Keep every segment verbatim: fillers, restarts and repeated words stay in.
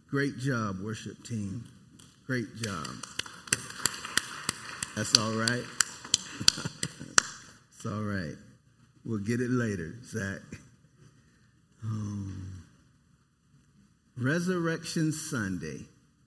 Great job, worship team. Great job. That's all right. It's all right. We'll get it later, Zach. Um, Resurrection Sunday.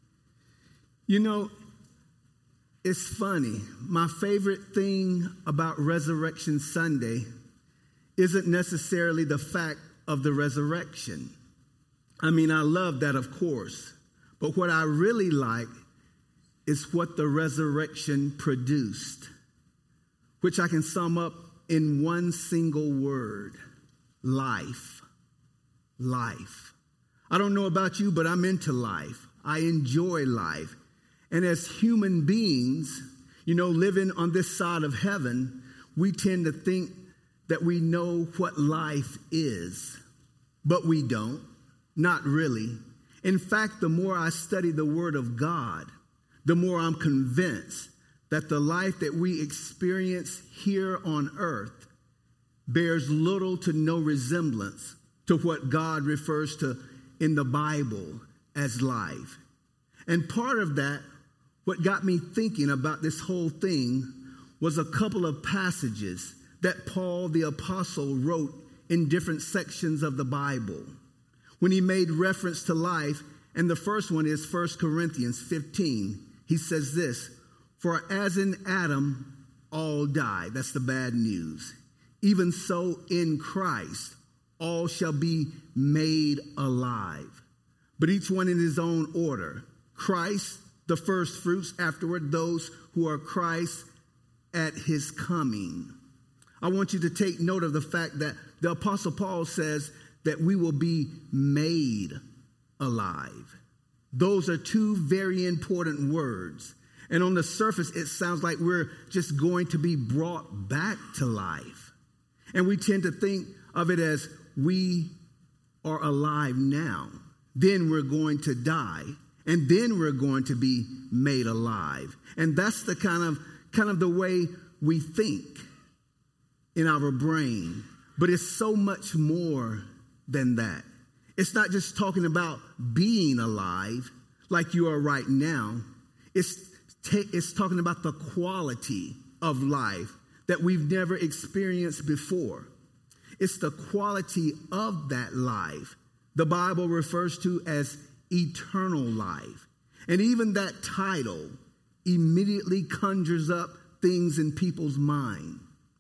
You know, it's funny. My favorite thing about Resurrection Sunday isn't necessarily the fact of the resurrection. I mean, I love that, of course. But what I really like is what the resurrection produced, which I can sum up in one single word: life. Life. I don't know about you, but I'm into life. I enjoy life. And as human beings, you know, living on this side of heaven, we tend to think that we know what life is, but we don't. Not really. In fact, the more I study the Word of God, the more I'm convinced that the life that we experience here on earth bears little to no resemblance to what God refers to in the Bible as life. And part of that, what got me thinking about this whole thing, was a couple of passages that Paul the Apostle wrote in different sections of the Bible when he made reference to life. And the first one is First Corinthians fifteen. He says this: "For as in Adam all die," that's the bad news, "even so in Christ all shall be made alive, but each one in his own order. Christ the first fruits, afterward those who are Christ at his coming." I want you to take note of the fact that the Apostle Paul says that we will be made alive. Those are two very important words. And on the surface, it sounds like we're just going to be brought back to life. And we tend to think of it as we are alive now, then we're going to die, and then we're going to be made alive. And that's the kind of kind of the way we think in our brain. But it's so much more than that. It's not just talking about being alive like you are right now. It's ta- it's talking about the quality of life that we've never experienced before. It's the quality of that life the Bible refers to as eternal life. And even that title immediately conjures up things in people's mind.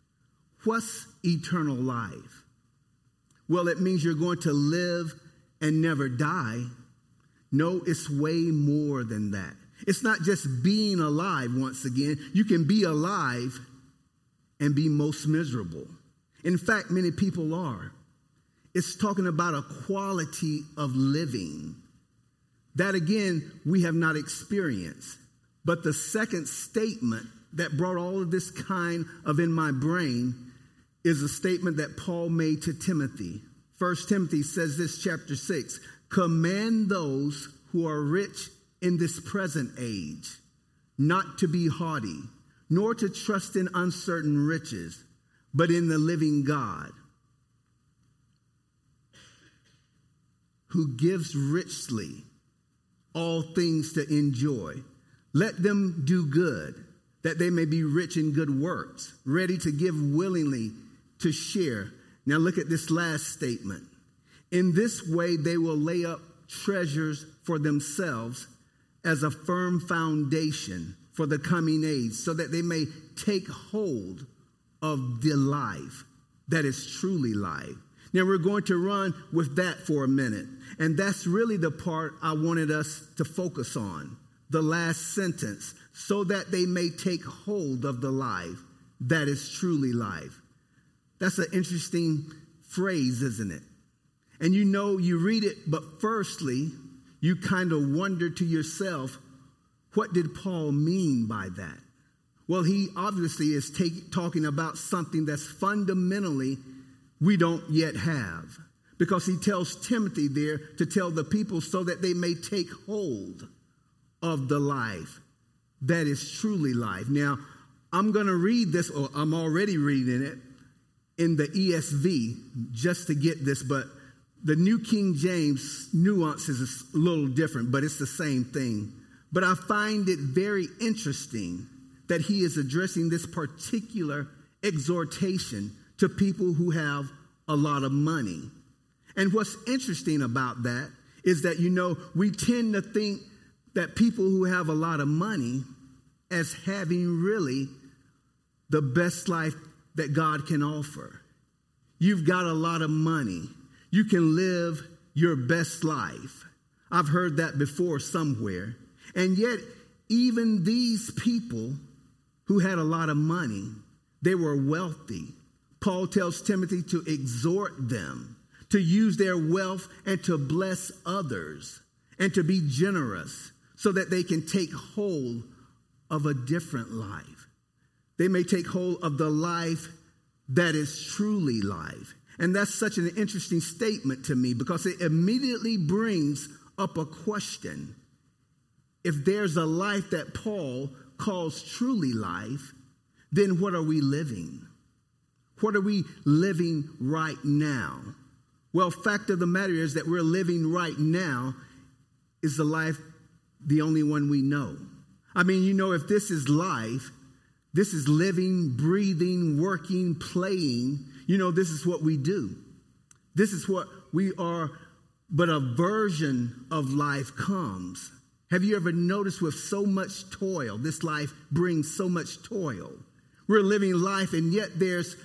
What's eternal life? Well, it means you're going to live and never die. No, it's way more than that. It's not just being alive once again. You can be alive and be most miserable. In fact, many people are. It's talking about a quality of living. That, again, we have not experienced. But the second statement that brought all of this kind of in my brain is a statement that Paul made to Timothy. First Timothy says this, chapter six, "Command those who are rich in this present age not to be haughty, nor to trust in uncertain riches, but in the living God, who gives richly all things to enjoy. Let them do good, that they may be rich in good works, ready to give willingly to share." Now look at this last statement. "In this way they will lay up treasures for themselves as a firm foundation for the coming age, so that they may take hold of the life that is truly life." Now we're going to run with that for a minute. And that's really the part I wanted us to focus on. The last sentence, "so that they may take hold of the life that is truly life." That's an interesting phrase, isn't it? And you know, you read it, but firstly, you kind of wonder to yourself, what did Paul mean by that? Well, he obviously is take, talking about something that's fundamentally we don't yet have. Because he tells Timothy there to tell the people so that they may take hold of the life that is truly life. Now, I'm going to read this, or I'm already reading it, in the E S V just to get this, but the New King James nuance is a little different, but it's the same thing. But I find it very interesting that he is addressing this particular exhortation to people who have a lot of money. And what's interesting about that is that, you know, we tend to think that people who have a lot of money as having really the best life that God can offer. You've got a lot of money. You can live your best life. I've heard that before somewhere. And yet, even these people who had a lot of money, they were wealthy. Paul tells Timothy to exhort them to use their wealth and to bless others and to be generous so that they can take hold of a different life. They may take hold of the life that is truly life. And that's such an interesting statement to me because it immediately brings up a question. If there's a life that Paul calls truly life, then what are we living? What are we living right now? Well, fact of the matter is that we're living right now is the life, the only one we know. I mean, you know, if this is life, this is living, breathing, working, playing, you know, this is what we do. This is what we are, but a version of life comes. Have you ever noticed with so much toil, this life brings so much toil. We're living life and yet there's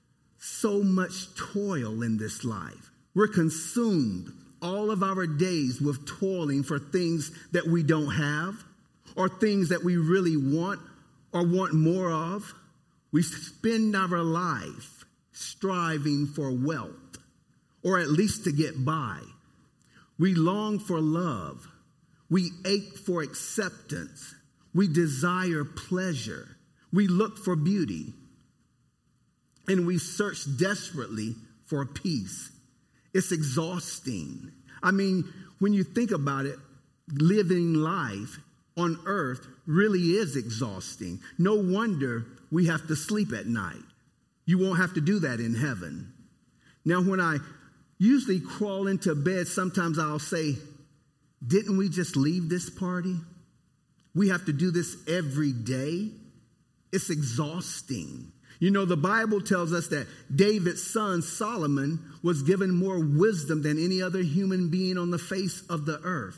so much toil in this life. We're consumed all of our days with toiling for things that we don't have or things that we really want or want more of. We spend our life striving for wealth or at least to get by. We long for love. We ache for acceptance. We desire pleasure. We look for beauty. And we search desperately for peace. It's exhausting. I mean, when you think about it, living life on earth really is exhausting. No wonder we have to sleep at night. You won't have to do that in heaven. Now, when I usually crawl into bed, sometimes I'll say, didn't we just leave this party? We have to do this every day. It's exhausting. You know, the Bible tells us that David's son Solomon was given more wisdom than any other human being on the face of the earth.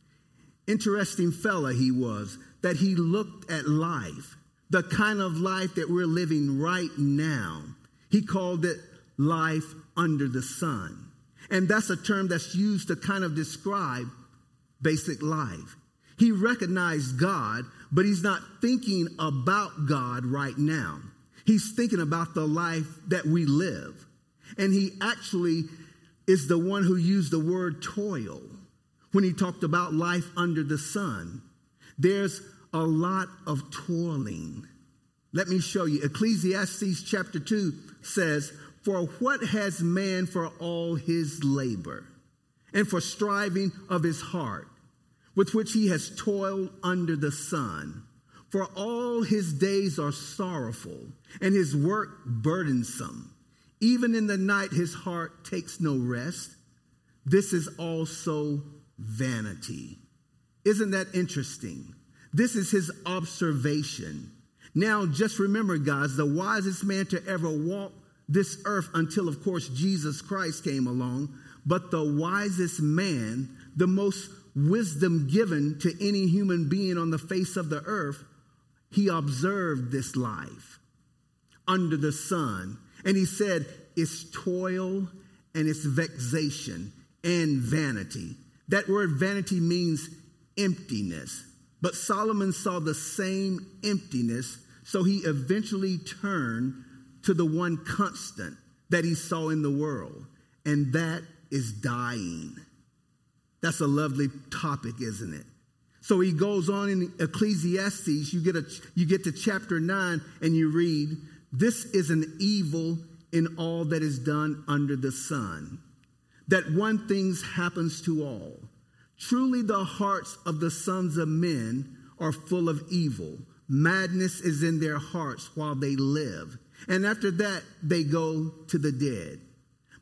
Interesting fella he was, that he looked at life, the kind of life that we're living right now. He called it life under the sun. And that's a term that's used to kind of describe basic life. He recognized God, but he's not thinking about God right now. He's thinking about the life that we live. And he actually is the one who used the word toil when he talked about life under the sun. There's a lot of toiling. Let me show you. Ecclesiastes chapter two says, "For what has man for all his labor and for striving of his heart, with which he has toiled under the sun? For all his days are sorrowful, and his work burdensome. Even in the night his heart takes no rest. This is also vanity." Isn't that interesting? This is his observation. Now, just remember, guys, the wisest man to ever walk this earth until, of course, Jesus Christ came along, but the wisest man, the most wisdom given to any human being on the face of the earth, he observed this life under the sun. And he said, it's toil and it's vexation and vanity. That word vanity means emptiness. But Solomon saw the same emptiness, so he eventually turned to the one constant that he saw in the world, and that is dying. That's a lovely topic, isn't it? So he goes on in Ecclesiastes, you get a you get to chapter nine and you read, "This is an evil in all that is done under the sun, that one thing happens to all. Truly the hearts of the sons of men are full of evil. Madness is in their hearts while they live. And after that, they go to the dead.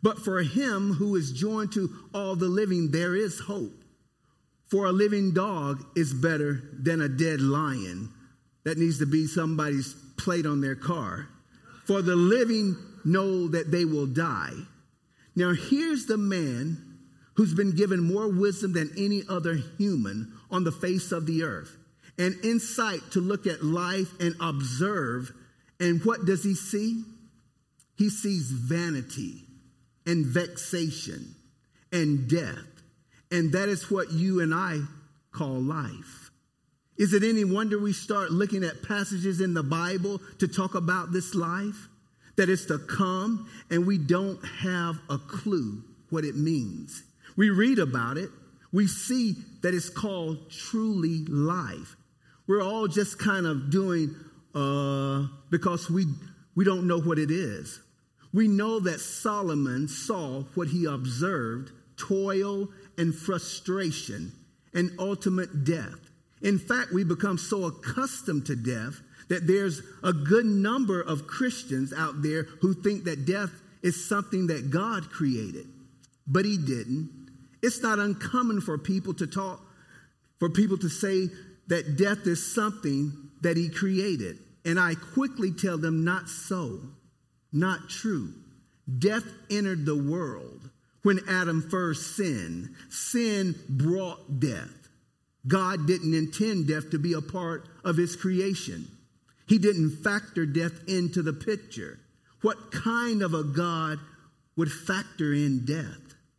But for him who is joined to all the living, there is hope. For a living dog is better than a dead lion. That needs to be somebody's plate on their car. For the living know that they will die. Now here's the man who's been given more wisdom than any other human on the face of the earth, and insight to look at life and observe. And what does he see? He sees vanity and vexation and death. And that is what you and I call life. Is it any wonder we start looking at passages in the Bible to talk about this life that is to come, and we don't have a clue what it means? We read about it. We see that it's called truly life. We're all just kind of doing uh, because we we don't know what it is. We know that Solomon saw what he observed, toil and frustration and ultimate death. In fact, we become so accustomed to death that there's a good number of Christians out there who think that death is something that God created, but he didn't. It's not uncommon for people to talk, for people to say that death is something that he created. And I quickly tell them, not so, not true. Death entered the world when Adam first sinned. Sin brought death. God didn't intend death to be a part of his creation. He didn't factor death into the picture. What kind of a God would factor in death?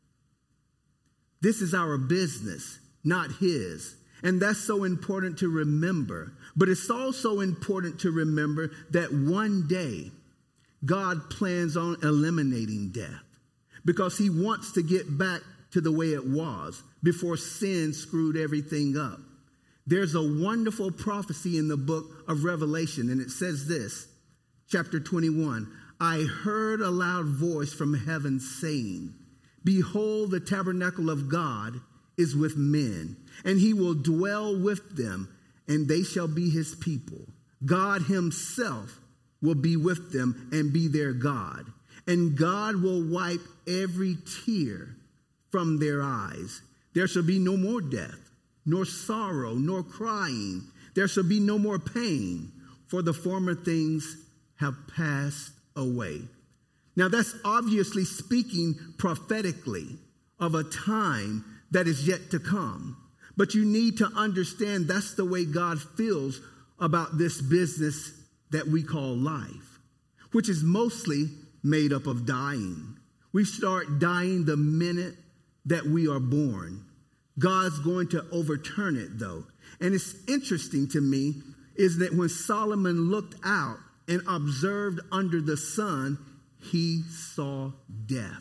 This is our business, not his. And that's so important to remember. But it's also important to remember that one day God plans on eliminating death because he wants to get back to the way it was before sin screwed everything up. There's a wonderful prophecy in the book of Revelation, and it says this, chapter twenty-one, I heard a loud voice from heaven saying, behold, the tabernacle of God is with men, and he will dwell with them, and they shall be his people. God himself will be with them and be their God, and God will wipe every tear from their eyes. There shall be no more death, nor sorrow, nor crying. There shall be no more pain, for the former things have passed away. Now that's obviously speaking prophetically of a time that is yet to come. But you need to understand that's the way God feels about this business that we call life, which is mostly made up of dying. We start dying the minute that we are born. God's going to overturn it, though. And it's interesting to me is that when Solomon looked out and observed under the sun, he saw death.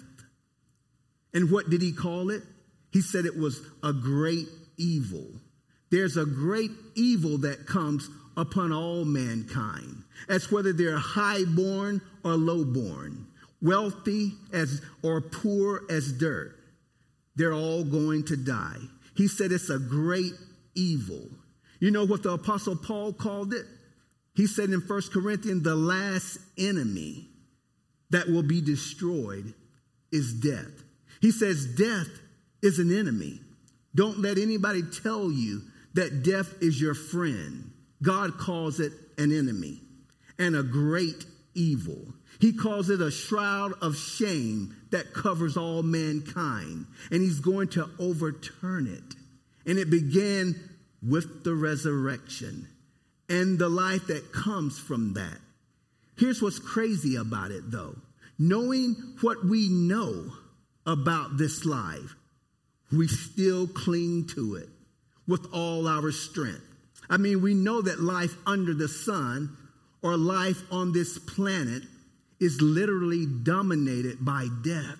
And what did he call it? He said it was a great evil. There's a great evil that comes upon all mankind, as whether they're high-born or low-born, wealthy as or poor as dirt. They're all going to die. He said it's a great evil. You know what the Apostle Paul called it? He said in First Corinthians, the last enemy that will be destroyed is death. He says death is an enemy. Don't let anybody tell you that death is your friend. God calls it an enemy and a great evil. He calls it a shroud of shame that covers all mankind. And he's going to overturn it. And it began with the resurrection and the life that comes from that. Here's what's crazy about it, though. Knowing what we know about this life, we still cling to it with all our strength. I mean, we know that life under the sun or life on this planet is literally dominated by death.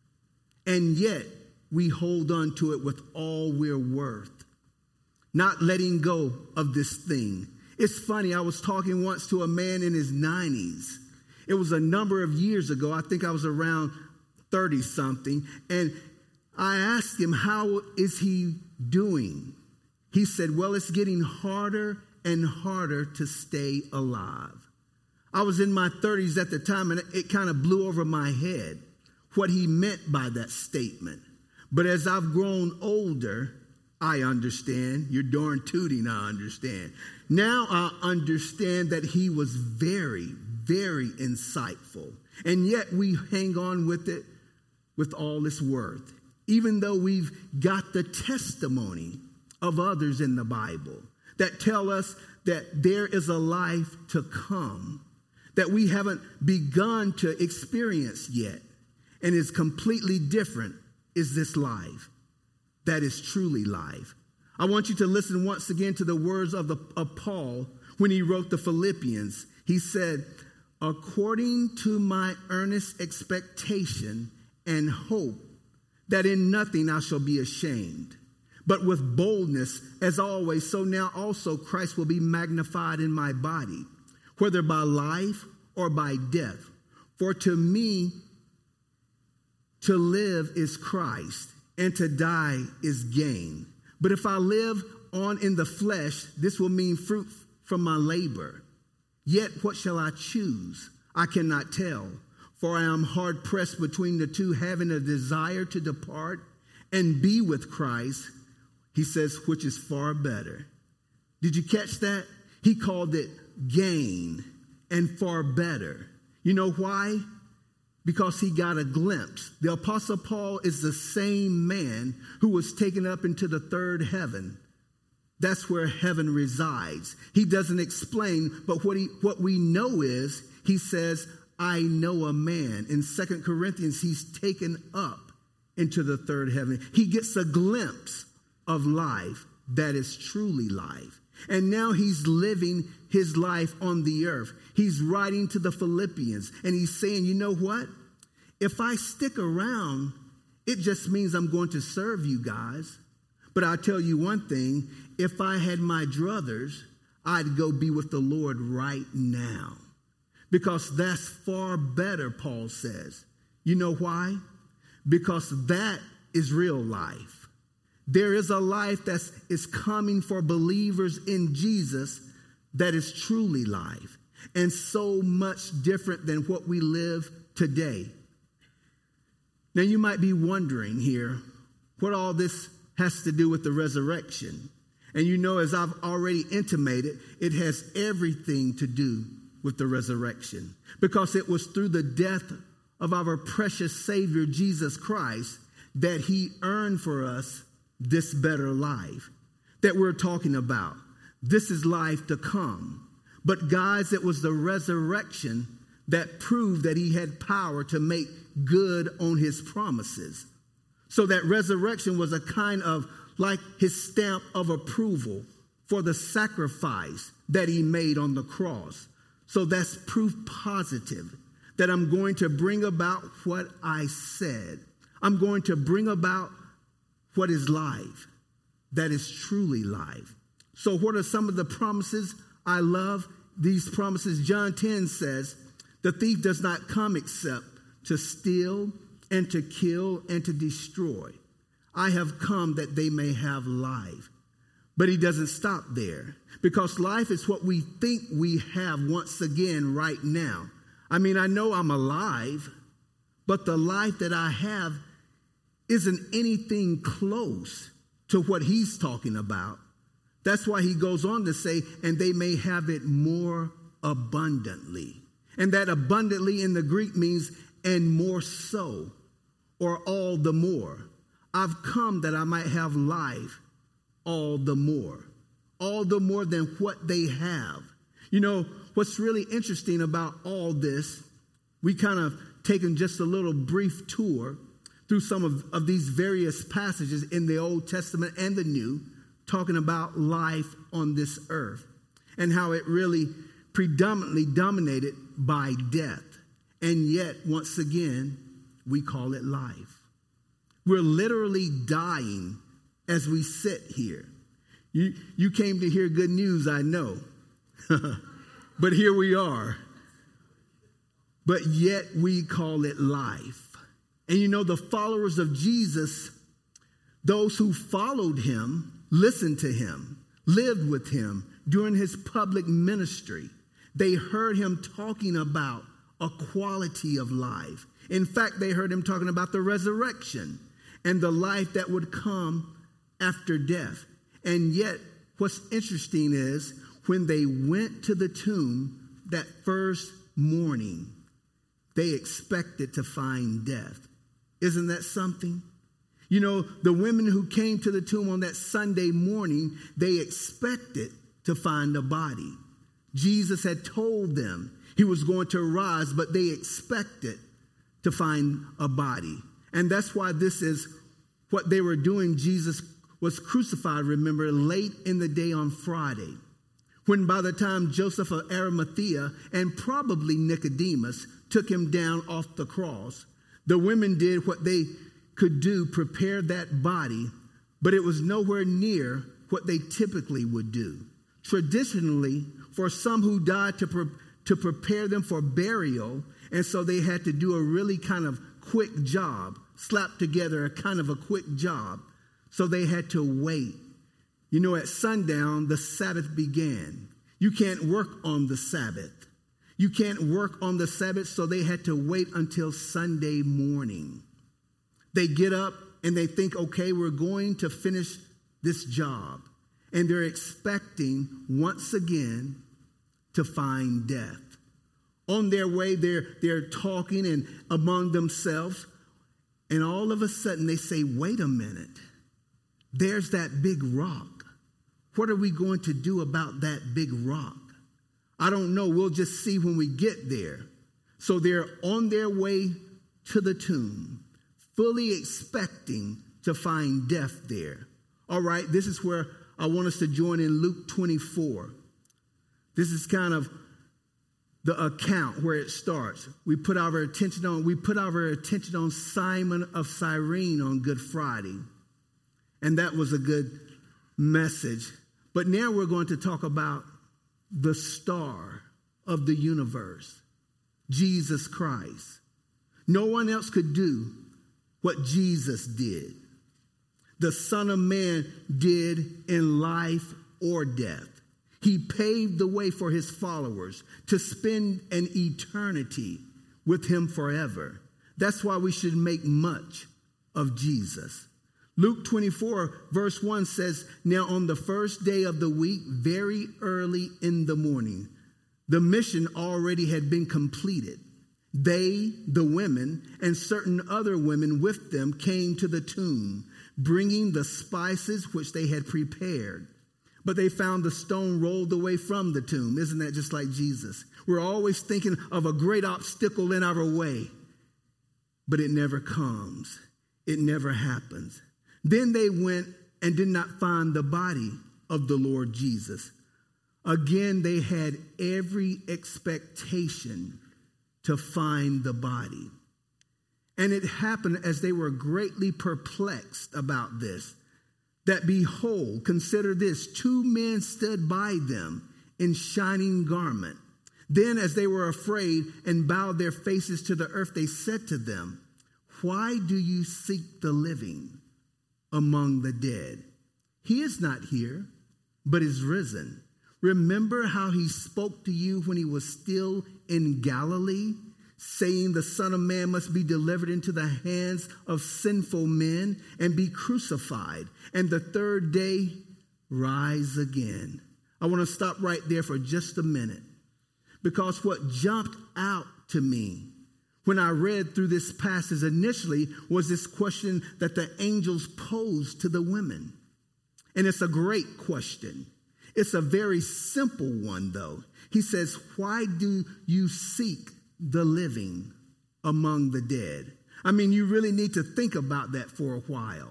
And yet we hold on to it with all we're worth, not letting go of this thing. It's funny, I was talking once to a man in his nineties. It was a number of years ago. I think I was around thirty-something. And I asked him, how is he doing? He said, well, it's getting harder and harder to stay alive. I was in my thirties at the time, and it kind of blew over my head. what he meant by that statement. But as I've grown older, I understand. You're darn tooting, I understand. Now I understand that he was very, very insightful. And yet we hang on with it with all its worth. Even though we've got the testimony of others in the Bible that tell us that there is a life to come that we haven't begun to experience yet, and is completely different, is this life that is truly life. I want you to listen once again to the words of, the, of Paul when he wrote the Philippians. He said, according to my earnest expectation and hope that in nothing I shall be ashamed, but with boldness, as always, so now also Christ will be magnified in my body, whether by life or by death. For to me, to live is Christ, and to die is gain. But if I live on in the flesh, this will mean fruit from my labor. Yet what shall I choose? I cannot tell. For I am hard pressed between the two, having a desire to depart and be with Christ. He says, which is far better. Did you catch that? He called it gain and far better. You know why? Because he got a glimpse. The Apostle Paul is the same man who was taken up into the third heaven. That's where heaven resides. He doesn't explain, but what he what we know is, he says, I know a man. In Second Corinthians, he's taken up into the third heaven. He gets a glimpse of life that is truly life. And now he's living his life on the earth. He's writing to the Philippians, and he's saying, you know what? If I stick around, it just means I'm going to serve you guys. But I'll tell you one thing, if I had my druthers, I'd go be with the Lord right now. Because that's far better, Paul says. You know why? Because that is real life. There is a life that is coming for believers in Jesus that is truly life, and so much different than what we live today. Now you might be wondering here what all this has to do with the resurrection. And you know, as I've already intimated, it has everything to do with the resurrection, because it was through the death of our precious Savior, Jesus Christ, that he earned for us this better life that we're talking about. This is life to come. But guys, it was the resurrection that proved that he had power to make good on his promises. So that resurrection was a kind of like his stamp of approval for the sacrifice that he made on the cross. So that's proof positive that I'm going to bring about what I said. I'm going to bring about what is life, that is truly life. So what are some of the promises I love? These promises, John ten says, the thief does not come except to steal and to kill and to destroy. I have come that they may have life. But he doesn't stop there, because life is what we think we have once again right now. I mean, I know I'm alive, but the life that I have isn't anything close to what he's talking about. That's why he goes on to say, and they may have it more abundantly. And that abundantly in the Greek means and more so, or all the more. I've come that I might have life all the more, all the more than what they have. You know, what's really interesting about all this, we kind of taken just a little brief tour through some of, of these various passages in the Old Testament and the New, talking about life on this earth and how it really predominantly dominated by death. And yet, once again, we call it life. We're literally dying as we sit here. You, you came to hear good news, I know. But here we are. But yet we call it life. And you know, the followers of Jesus, those who followed him, listened to him, lived with him during his public ministry, they heard him talking about a quality of life. In fact, they heard him talking about the resurrection and the life that would come after death. And yet, what's interesting is when they went to the tomb that first morning, they expected to find death. Isn't that something? You know, the women who came to the tomb on that Sunday morning, they expected to find a body. Jesus had told them he was going to rise, but they expected to find a body. And that's why this is what they were doing. Jesus was crucified, remember, late in the day on Friday, when by the time Joseph of Arimathea and probably Nicodemus took him down off the cross, the women did what they could do, prepare that body, but it was nowhere near what they typically would do. Traditionally, for some who died to, pre- to prepare them for burial, and so they had to do a really kind of quick job, slap together a kind of a quick job, so they had to wait. You know, at sundown, the Sabbath began. You can't work on the Sabbath. You can't work on the Sabbath, so they had to wait until Sunday morning. They get up and they think, okay, we're going to finish this job. And they're expecting, once again, to find death. On their way, they're, they're talking and among themselves. And all of a sudden, they say, wait a minute. There's that big rock. What are we going to do about that big rock? I don't know. We'll just see when we get there. So they're on their way to the tomb, fully expecting to find death there. All right, this is where I want us to join in Luke twenty-four. This is kind of the account where it starts. We put our attention on, we put our attention on Simon of Cyrene on Good Friday. And that was a good message. But now we're going to talk about the star of the universe, Jesus Christ. No one else could do what Jesus did. The Son of Man did in life or death. He paved the way for his followers to spend an eternity with him forever. That's why we should make much of Jesus. Luke twenty-four, verse one says, now on the first day of the week, very early in the morning, the mission already had been completed. They, the women, and certain other women with them came to the tomb, bringing the spices which they had prepared. But they found the stone rolled away from the tomb. Isn't that just like Jesus? We're always thinking of a great obstacle in our way, but it never comes. It never happens. Then they went and did not find the body of the Lord Jesus. Again, they had every expectation to find the body. And it happened as they were greatly perplexed about this, that behold, consider this, two men stood by them in shining garment. Then as they were afraid and bowed their faces to the earth, they said to them, why do you seek the living among the dead? He is not here, but is risen. Remember how he spoke to you when he was still in Galilee, saying the Son of Man must be delivered into the hands of sinful men and be crucified, and the third day rise again. I want to stop right there for just a minute, because what jumped out to me when I read through this passage initially was this question that the angels posed to the women. And it's a great question. It's a very simple one, though. He says, why do you seek the living among the dead? I mean, you really need to think about that for a while.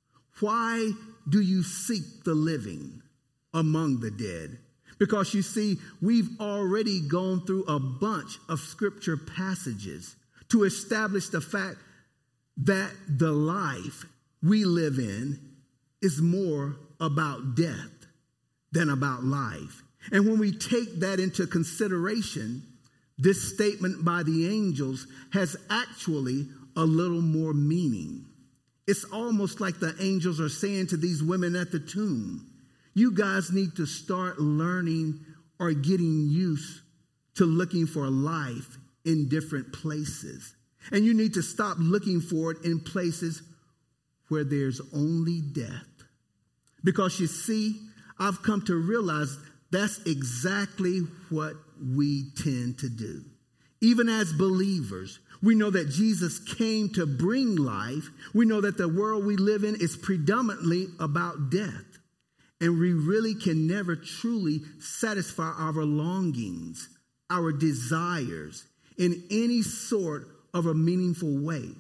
Why do you seek the living among the dead? Because you see, we've already gone through a bunch of scripture passages to establish the fact that the life we live in is more about death than about life. And when we take that into consideration, this statement by the angels has actually a little more meaning. It's almost like the angels are saying to these women at the tomb, you guys need to start learning or getting used to looking for life in different places. And you need to stop looking for it in places where there's only death. Because you see, I've come to realize that's exactly what we tend to do. Even as believers, we know that Jesus came to bring life. We know that the world we live in is predominantly about death. And we really can never truly satisfy our longings, our desires in any sort of a meaningful way.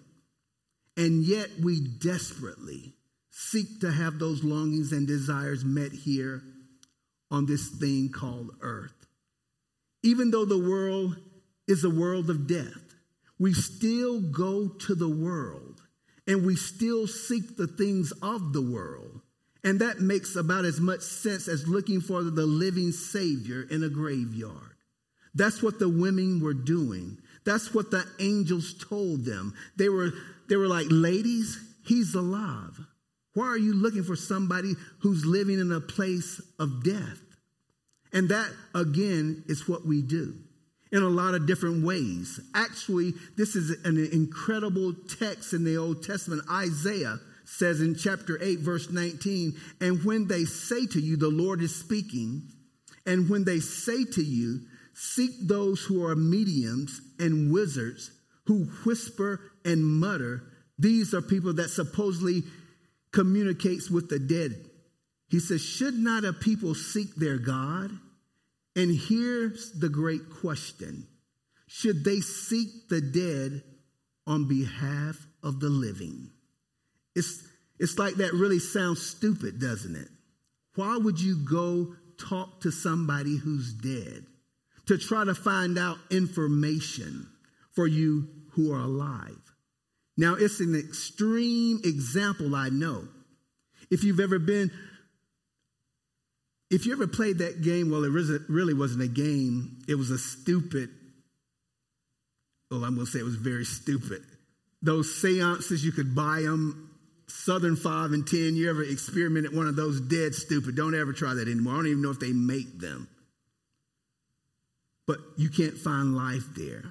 And yet we desperately seek to have those longings and desires met here on this thing called earth. Even though the world is a world of death, we still go to the world and we still seek the things of the world. And that makes about as much sense as looking for the living Savior in a graveyard. That's what the women were doing. That's what the angels told them. They were, they were like, ladies, he's alive. Why are you looking for somebody who's living in a place of death? And that, again, is what we do in a lot of different ways. Actually, this is an incredible text in the Old Testament. Isaiah says in chapter eight, verse nineteen, and when they say to you, the Lord is speaking, and when they say to you, seek those who are mediums and wizards, who whisper and mutter, these are people that supposedly communicates with the dead. He says, should not a people seek their God? And here's the great question. Should they seek the dead on behalf of the living? It's, it's like that really sounds stupid, doesn't it? Why would you go talk to somebody who's dead to try to find out information for you who are alive? Now, it's an extreme example, I know. If you've ever been, if you ever played that game, well, it really wasn't a game. It was a stupid, well, I'm going to say it was very stupid. Those seances, you could buy them, Southern five and ten. You ever experimented one of those? Dead stupid. Don't ever try that anymore. I don't even know if they make them. But you can't find life there.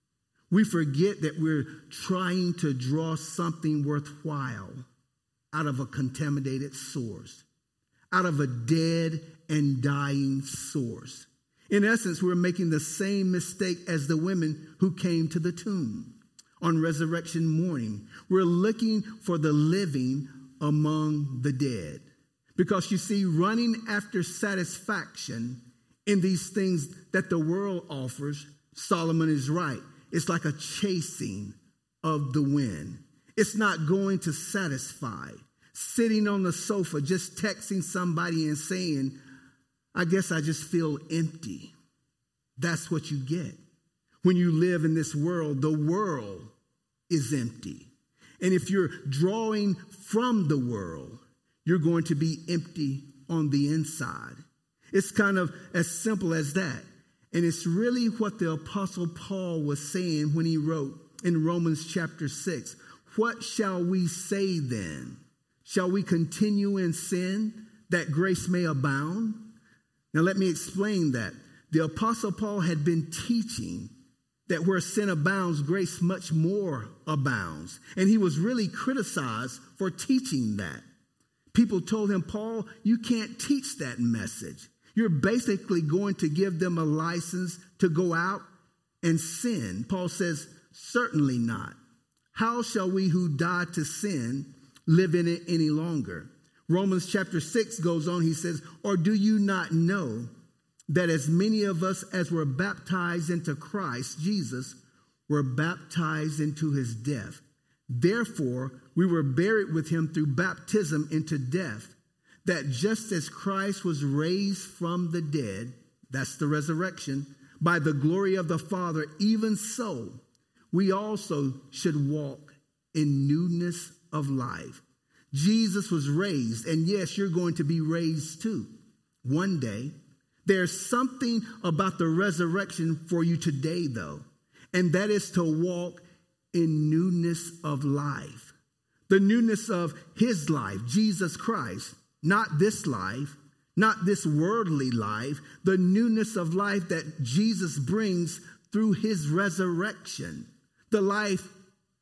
We forget that we're trying to draw something worthwhile out of a contaminated source, out of a dead and dying source. In essence, we're making the same mistake as the women who came to the tomb on resurrection morning. We're looking for the living among the dead. Because you see, running after satisfaction in these things that the world offers, Solomon is right. It's like a chasing of the wind. It's not going to satisfy. Sitting on the sofa, just texting somebody and saying, I guess I just feel empty. That's what you get. When you live in this world, the world is empty. And if you're drawing from the world, you're going to be empty on the inside. It's kind of as simple as that. And it's really what the Apostle Paul was saying when he wrote in Romans chapter six. What shall we say then? Shall we continue in sin that grace may abound? Now let me explain that. The Apostle Paul had been teaching that where sin abounds, grace much more abounds. And he was really criticized for teaching that. People told him, Paul, you can't teach that message. You're basically going to give them a license to go out and sin. Paul says, certainly not. How shall we who died to sin live in it any longer? Romans chapter six goes on. He says, or do you not know that as many of us as were baptized into Christ Jesus were baptized into his death? Therefore, we were buried with him through baptism into death, that just as Christ was raised from the dead, that's the resurrection, by the glory of the Father, even so, we also should walk in newness of life. Jesus was raised, and yes, you're going to be raised too one day. There's something about the resurrection for you today, though, and that is to walk in newness of life. The newness of his life, Jesus Christ. Not this life, not this worldly life, the newness of life that Jesus brings through his resurrection, the life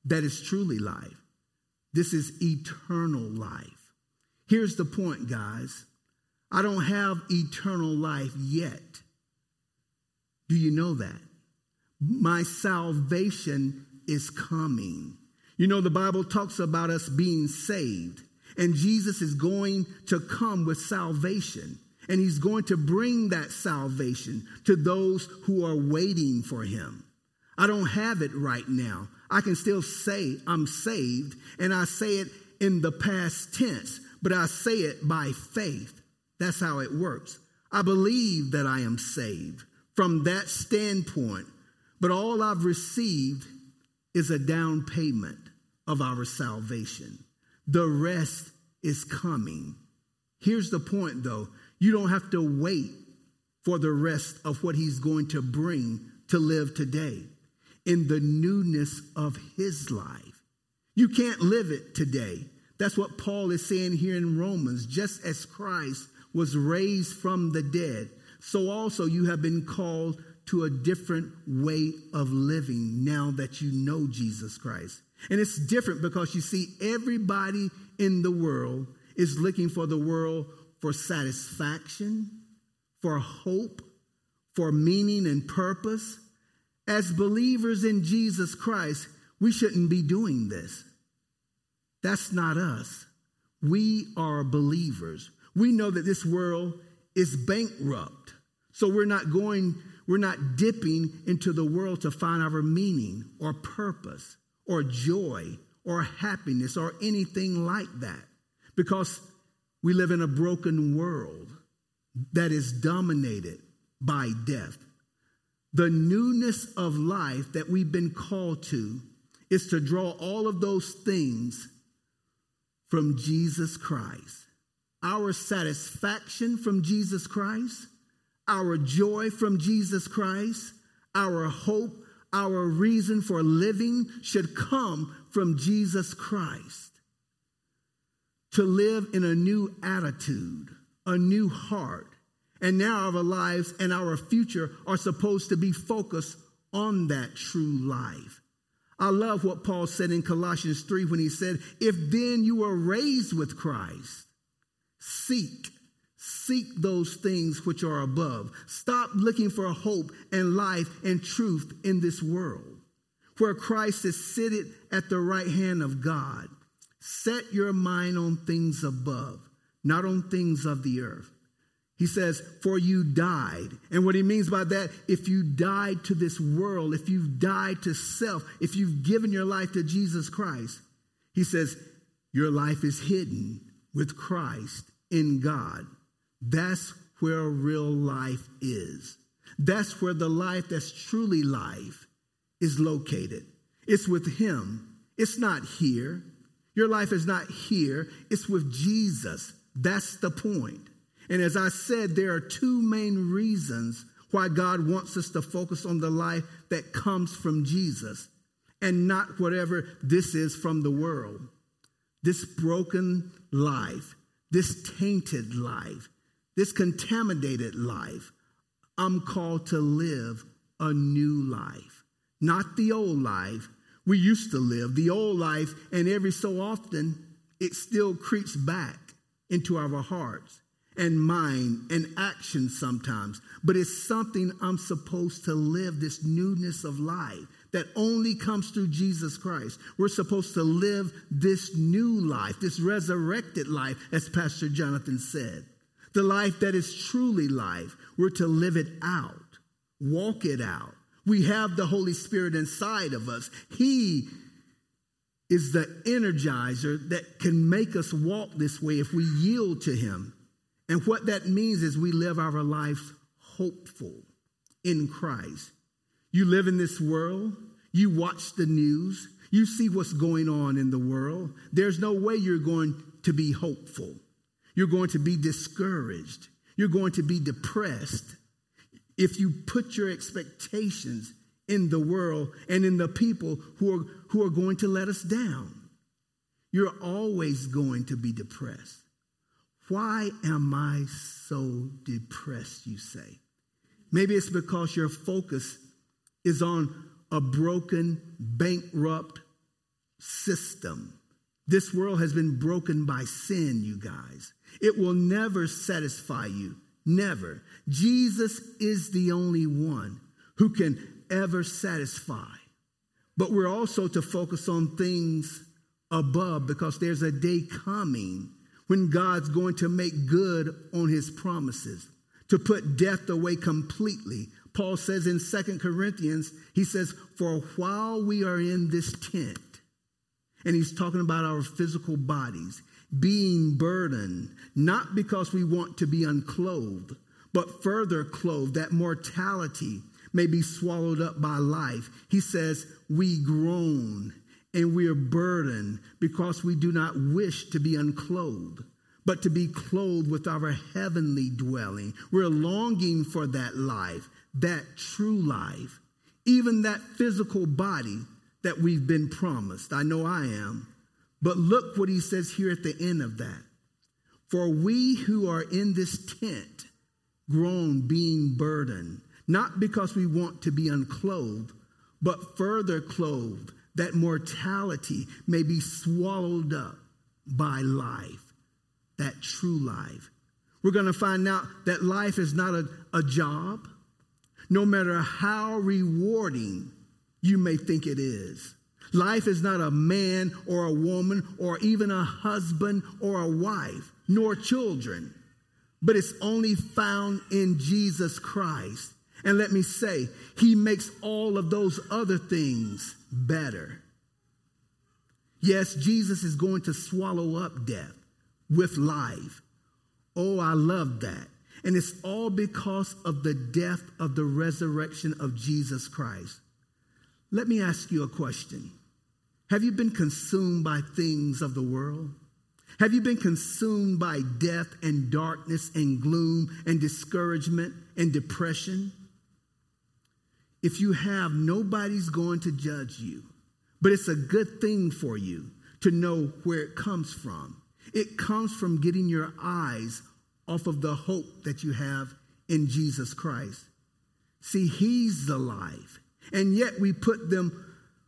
that is truly life. This is eternal life. Here's the point, guys. I don't have eternal life yet. Do you know that? My salvation is coming. You know, the Bible talks about us being saved, and Jesus is going to come with salvation, and he's going to bring that salvation to those who are waiting for him. I don't have it right now. I can still say I'm saved, and I say it in the past tense, but I say it by faith. That's how it works. I believe that I am saved from that standpoint, but all I've received is a down payment of our salvation. The rest is coming. Here's the point, though. You don't have to wait for the rest of what he's going to bring to live today in the newness of his life. You can't live it today. That's what Paul is saying here in Romans. Just as Christ was raised from the dead, so also you have been called to a different way of living now that you know Jesus Christ. And it's different because you see, everybody in the world is looking for the world for satisfaction, for hope, for meaning and purpose. As believers in Jesus Christ, we shouldn't be doing this. That's not us. We are believers. We know that this world is bankrupt. So we're not going, we're not dipping into the world to find our meaning or purpose or joy or happiness or anything like that, because we live in a broken world that is dominated by death. The newness of life that we've been called to is to draw all of those things from Jesus Christ. Our satisfaction from Jesus Christ, our joy from Jesus Christ, our hope, our reason for living should come from Jesus Christ. To live in a new attitude, a new heart. And now our lives and our future are supposed to be focused on that true life. I love what Paul said in Colossians three when he said, if then you were raised with Christ, seek, seek those things which are above. Stop looking for hope and life and truth in this world, where Christ is seated at the right hand of God. Set your mind on things above, not on things of the earth. He says, for you died. And what he means by that, if you died to this world, if you've died to self, if you've given your life to Jesus Christ, he says, your life is hidden with Christ in God. That's where real life is. That's where the life that's truly life is located. It's with him. It's not here. Your life is not here. It's with Jesus. That's the point. And as I said, there are two main reasons why God wants us to focus on the life that comes from Jesus and not whatever this is from the world. This broken life, this tainted life, this contaminated life, I'm called to live a new life, not the old life we used to live, the old life, and every so often it still creeps back into our hearts and mind and action sometimes. But it's something I'm supposed to live, this newness of life that only comes through Jesus Christ. We're supposed to live this new life, this resurrected life, as Pastor Jonathan said. The life that is truly life. We're to live it out, walk it out. We have the Holy Spirit inside of us. He is the energizer that can make us walk this way if we yield to him. And what that means is we live our lives hopeful in Christ. You live in this world. You watch the news. You see what's going on in the world. There's no way you're going to be hopeful. You're going to be discouraged. You're going to be depressed if you put your expectations in the world and in the people who are, who are going to let us down. You're always going to be depressed. Why am I so depressed, you say? Maybe it's because your focus is on a broken, bankrupt, system. This world has been broken by sin, you guys. It will never satisfy you. Never. Jesus is the only one who can ever satisfy. But we're also to focus on things above, because there's a day coming when God's going to make good on his promises, to put death away completely. Paul says in Second Corinthians, he says, for while we are in this tent, and he's talking about our physical bodies, being burdened, not because we want to be unclothed, but further clothed, that mortality may be swallowed up by life. He says, we groan and we are burdened because we do not wish to be unclothed, but to be clothed with our heavenly dwelling. We're longing for that life, that true life, even that physical body that we've been promised. I know I am. But look what he says here at the end of that. For we who are in this tent groan, being burdened, not because we want to be unclothed, but further clothed, that mortality may be swallowed up by life, that true life. We're going to find out that life is not a, a job, no matter how rewarding you may think it is. Life is not a man or a woman or even a husband or a wife, nor children, but it's only found in Jesus Christ. And let me say, he makes all of those other things better. Yes, Jesus is going to swallow up death with life. Oh, I love that. And it's all because of the death of the resurrection of Jesus Christ. Let me ask you a question. Have you been consumed by things of the world? Have you been consumed by death and darkness and gloom and discouragement and depression? If you have, nobody's going to judge you. But it's a good thing for you to know where it comes from. It comes from getting your eyes off of the hope that you have in Jesus Christ. See, he's the life. And yet we put them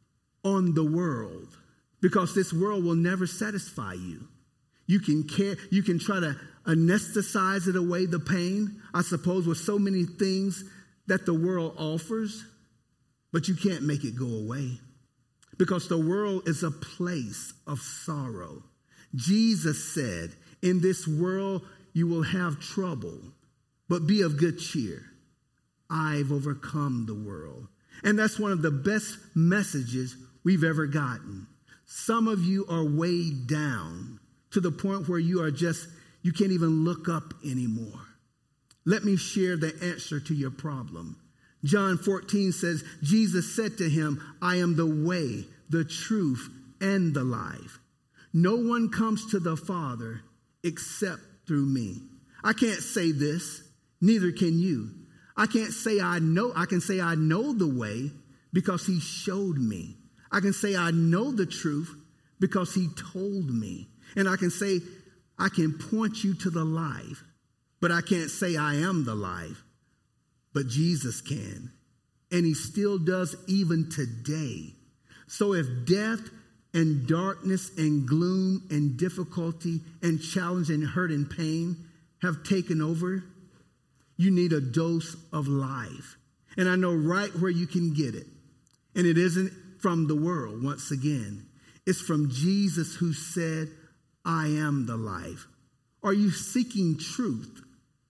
on the world because this world will never satisfy you. You can care, you can try to anesthetize it away, the pain, I suppose, with so many things that the world offers, but you can't make it go away because the world is a place of sorrow. Jesus said, in this world you will have trouble, but be of good cheer. I've overcome the world. And that's one of the best messages we've ever gotten. Some of you are weighed down to the point where you are just, you can't even look up anymore. Let me share the answer to your problem. John fourteen says, Jesus said to him, I am the way, the truth, and the life. No one comes to the Father except through me. I can't say this, neither can you. I can't say I know, I can say I know the way because he showed me. I can say I know the truth because he told me. And I can say I can point you to the life, but I can't say I am the life. But Jesus can. And he still does even today. So if death and darkness and gloom and difficulty and challenge and hurt and pain have taken over, you need a dose of life. And I know right where you can get it. And it isn't from the world, once again. It's from Jesus who said, I am the life. Are you seeking truth?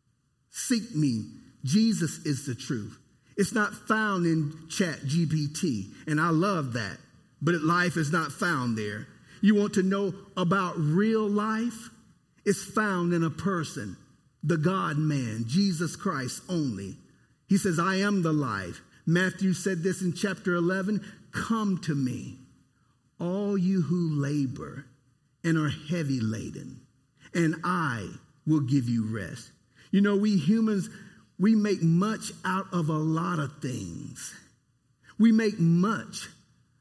Seek me. Jesus is the truth. It's not found in Chat G P T, and I love that, but life is not found there. You want to know about real life? It's found in a person, the God-man, Jesus Christ only. He says, I am the life. Matthew said this in chapter eleven, come to me, all you who labor and are heavy laden, and I will give you rest. You know, we humans, we make much out of a lot of things. We make much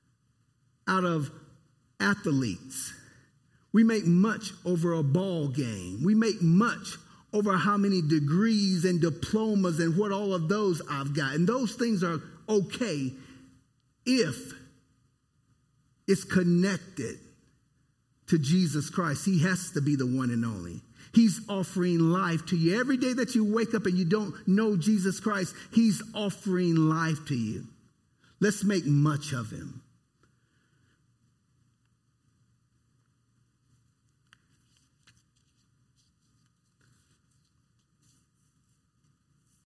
out of athletes. We make much over a ball game. We make much over how many degrees and diplomas and what all of those I've got. And those things are okay if is connected to Jesus Christ. He has to be the one and only. He's offering life to you. Every day that you wake up and you don't know Jesus Christ, he's offering life to you. Let's make much of him.